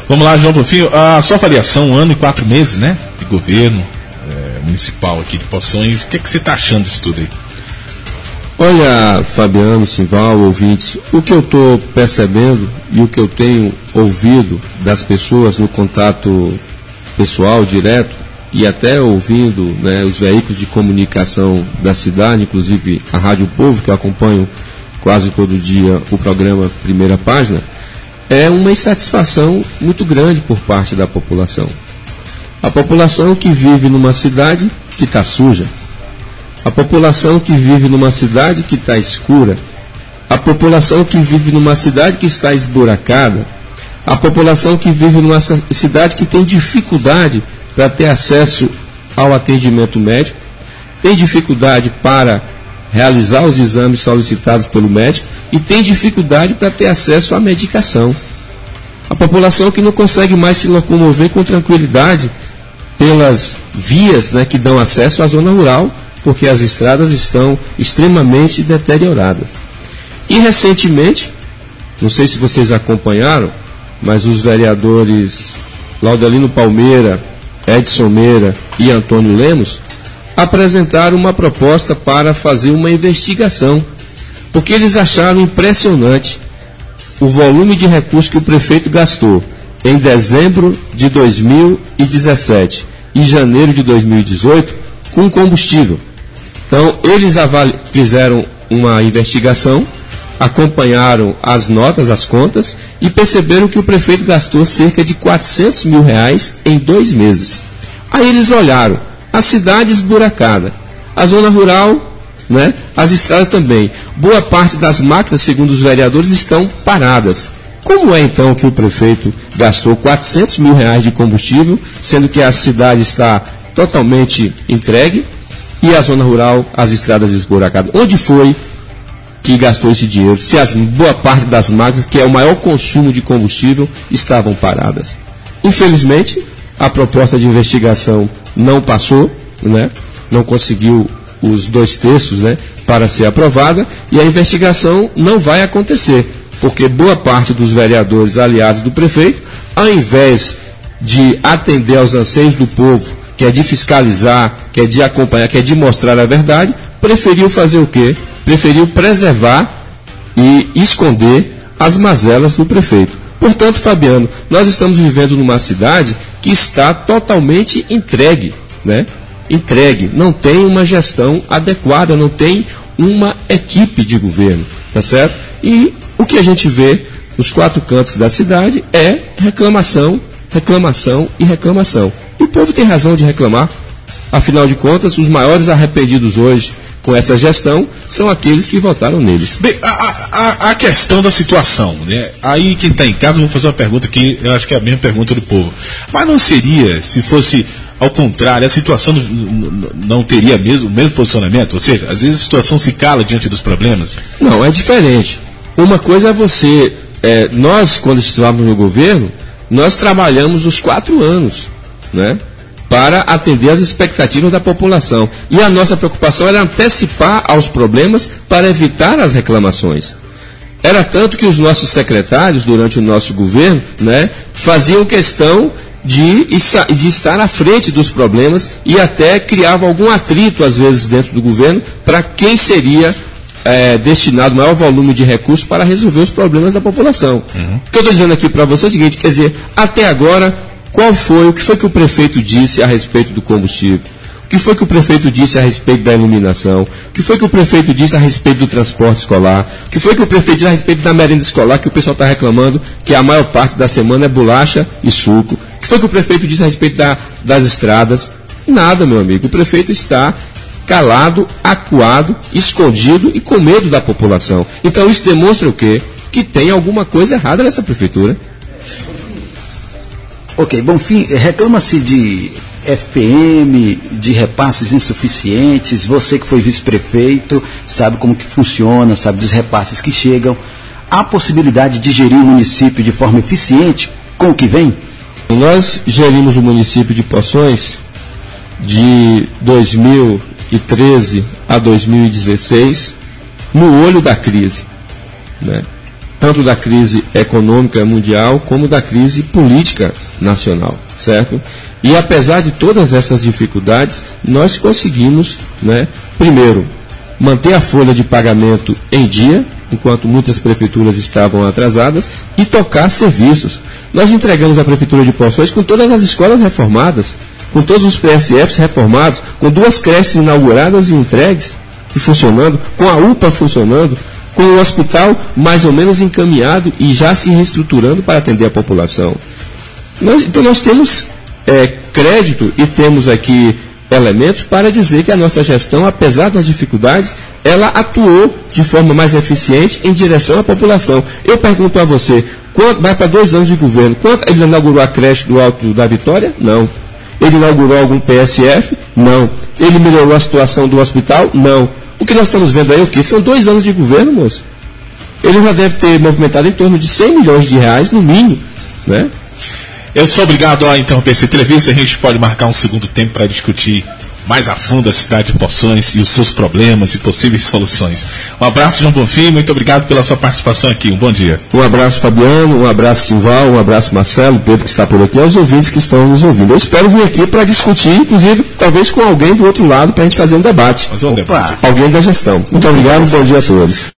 Vamos lá, João Bonfim, a sua avaliação, 1 ano e 4 meses, né, de governo municipal aqui de Poções, o que você está achando disso tudo aí? Olha, Fabiano, Simval, ouvintes, o que eu estou percebendo e o que eu tenho ouvido das pessoas no contato pessoal, direto, e até ouvindo, né, os veículos de comunicação da cidade, inclusive a Rádio Povo, que eu acompanho quase todo dia o programa Primeira Página, é uma insatisfação muito grande por parte da população. A população que vive numa cidade que está suja, a população que vive numa cidade que está escura, a população que vive numa cidade que está esburacada, a população que vive numa cidade que tem dificuldade para ter acesso ao atendimento médico, tem dificuldade para realizar os exames solicitados pelo médico e tem dificuldade para ter acesso à medicação. A população que não consegue mais se locomover com tranquilidade pelas vias, né, que dão acesso à zona rural, porque as estradas estão extremamente deterioradas. E recentemente, não sei se vocês acompanharam, mas os vereadores Laudelino Palmeira, Edson Meira e Antônio Lemos apresentaram uma proposta para fazer uma investigação, porque eles acharam impressionante o volume de recursos que o prefeito gastou em dezembro de 2017 e janeiro de 2018 com combustível. Então, eles fizeram uma investigação, acompanharam as notas, as contas, e perceberam que o prefeito gastou cerca de R$400 mil em 2 meses. Aí eles olharam a cidade esburacada, a zona rural, né, as estradas também. Boa parte das máquinas, segundo os vereadores, estão paradas. Como é então que o prefeito gastou R$400 mil de combustível, sendo que a cidade está totalmente entregue e a zona rural, as estradas esburacadas? Onde foi que gastou esse dinheiro, se boa parte das máquinas, que é o maior consumo de combustível, estavam paradas? Infelizmente, a proposta de investigação não passou, né? Não conseguiu os 2/3, né, para ser aprovada, e a investigação não vai acontecer, porque boa parte dos vereadores aliados do prefeito, ao invés de atender aos anseios do povo, que é de fiscalizar, que é de acompanhar, que é de mostrar a verdade, preferiu fazer o quê? Preferiu preservar e esconder as mazelas do prefeito. Portanto, Fabiano, nós estamos vivendo numa cidade que está totalmente entregue, né? Entregue, não tem uma gestão adequada, não tem uma equipe de governo, tá certo? E o que a gente vê nos 4 cantos da cidade é reclamação, reclamação e reclamação. E o povo tem razão de reclamar. Afinal de contas, os maiores arrependidos hoje com essa gestão são aqueles que votaram neles. Bem, a questão da situação, né? Aí quem está em casa, eu vou fazer uma pergunta que eu acho que é a mesma pergunta do povo. Mas não seria, se fosse ao contrário, a situação não teria o mesmo posicionamento? Ou seja, às vezes a situação se cala diante dos problemas? Não, é diferente. Uma coisa é você... nós, quando estávamos no governo, nós trabalhamos os 4 anos, né, para atender às expectativas da população. E a nossa preocupação era antecipar aos problemas para evitar as reclamações. Era tanto que os nossos secretários, durante o nosso governo, né, faziam questão de estar à frente dos problemas e até criava algum atrito, às vezes, dentro do governo, para quem seria destinado maior volume de recursos para resolver os problemas da população. O que eu estou dizendo aqui para você é o seguinte, quer dizer, até agora, o que foi que o prefeito disse a respeito do combustível? O que foi que o prefeito disse a respeito da iluminação? O que foi que o prefeito disse a respeito do transporte escolar? O que foi que o prefeito disse a respeito da merenda escolar, que o pessoal está reclamando que a maior parte da semana é bolacha e suco? O que foi que o prefeito disse a respeito das estradas? Nada, meu amigo. O prefeito está calado, acuado, escondido e com medo da população. Então isso demonstra o quê? Que tem alguma coisa errada nessa prefeitura. Ok, Bonfim, reclama-se de FPM, de repasses insuficientes. Você que foi vice-prefeito, sabe como que funciona, sabe dos repasses que chegam. Há possibilidade de gerir o município de forma eficiente com o que vem? Nós gerimos o município de Poções de 2013 a 2016 no olho da crise, né? tanto da crise econômica mundial como da crise política nacional, certo? E apesar de todas essas dificuldades, nós conseguimos, né, primeiro, manter a folha de pagamento em dia, enquanto muitas prefeituras estavam atrasadas, e tocar serviços. Nós entregamos a Prefeitura de Poções com todas as escolas reformadas, com todos os PSFs reformados, com 2 creches inauguradas e entregues e funcionando, com a UPA funcionando, com o hospital mais ou menos encaminhado e já se reestruturando para atender a população. Então nós temos crédito e temos aqui elementos para dizer que a nossa gestão, apesar das dificuldades, ela atuou de forma mais eficiente em direção à população. Eu pergunto a você, vai para 2 anos de governo, ele inaugurou a creche do Alto da Vitória? Não. Ele inaugurou algum PSF? Não. Ele melhorou a situação do hospital? Não. O que nós estamos vendo aí é o quê? São 2 anos de governo, moço. Ele já deve ter movimentado em torno de 100 milhões de reais, no mínimo, né? Eu sou obrigado a interromper essa entrevista. A gente pode marcar um segundo tempo para discutir mais a fundo a cidade de Poções e os seus problemas e possíveis soluções. Um abraço, João Bonfim, muito obrigado pela sua participação aqui. Um bom dia. Um abraço, Fabiano, um abraço, Simval, um abraço, Marcelo, Pedro, que está por aqui, aos ouvintes que estão nos ouvindo. Eu espero vir aqui para discutir, inclusive, talvez com alguém do outro lado, para a gente fazer um debate. Fazer um debate. Alguém da gestão. Muito obrigado, bom dia a todos.